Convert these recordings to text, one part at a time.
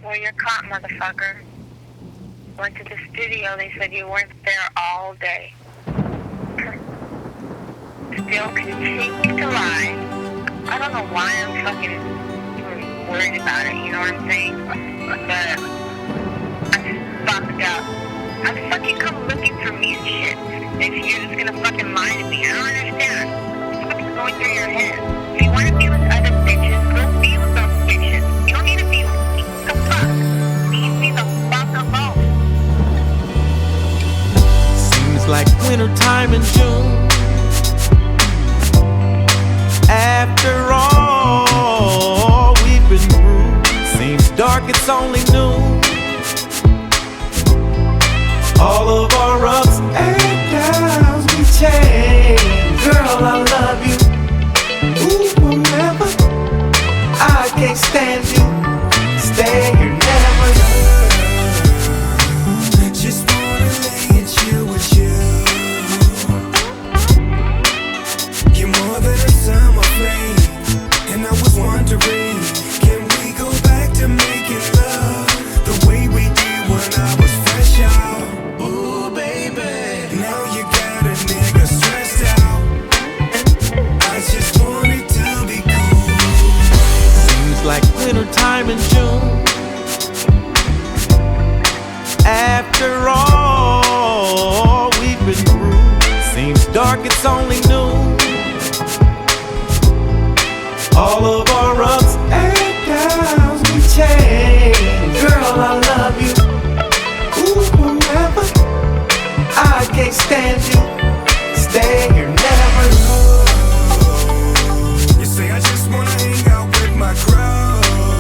Well, you're caught, motherfucker. Went to the studio. They said you weren't there all day. Still continue to lie. I don't know why I'm fucking even worried about it, you know what I'm saying? But I'm fucked up. I'd fucking come looking for me and shit. If you're just gonna fucking lie to me, I don't understand. What's fucking going through your head? If you wanna be with other bitches, go be with those bitches. You don't need to be with me. The fuck? Leave me the fuck alone. Seems like wintertime in June. After all we've been through, seems dark, it's only noon. All of our ups and downs we change. Girl, I love you. Ooh, forever. I can't stand you. Stay here, never. Just wanna lay and chill with you. You're more than a summer flame, and I was wondering, can we go back to making love the way we did when I was fresh out? Ooh, baby, now you got a nigga stressed out. I just wanted to be cool. Seems like wintertime in June. After all we've been through, seems dark, it's only noon. All of our ups and downs we change. Girl, I love you. Ooh, forever. I can't stand you. Stay here, never. You say I just wanna hang out with my crowd.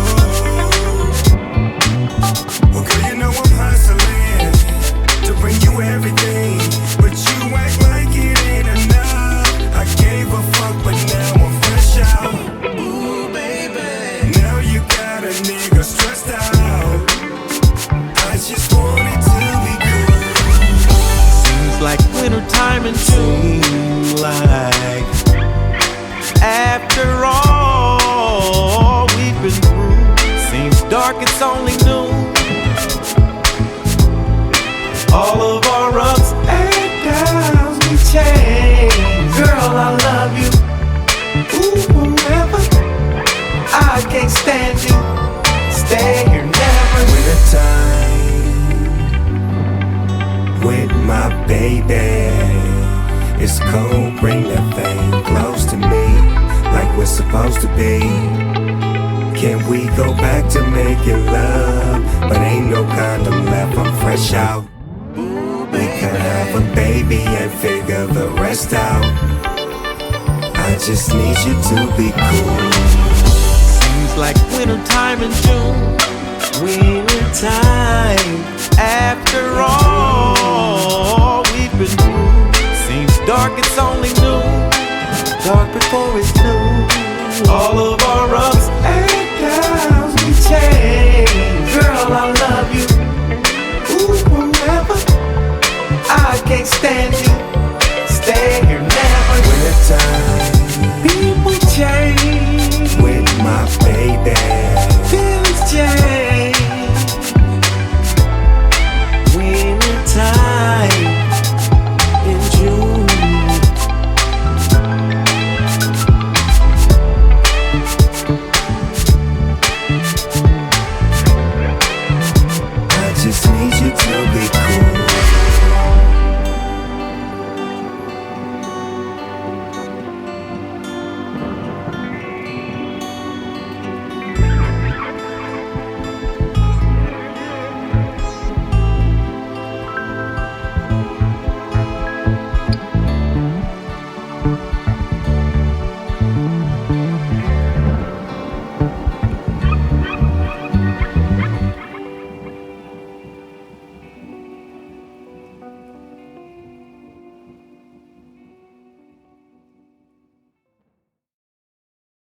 Well, girl, you know I'm hustling to bring you everything, but you act like it ain't enough. I gave a fuck, but now I'm fresh out. Ooh, baby, now you got a nigga stressed out. I just wanted to be cool. Seems like wintertime in June. Seem like After all we've been through, seems dark, it's only noon. All of our ups and downs we change. Girl, I love you. Ooh, forever. I can't stand you. Stay here, never. wintertime with my baby. It's cold, bring that thing close to me, like we're supposed to be. Can we go back to making love? But ain't no condom left, I'm fresh out. We could have a baby and figure the rest out. I just need you to be cool. Seems like wintertime in June. Wintertime. After all we've been through, seems dark, it's only noon. Dark before it's noon. All of our ups and downs we change.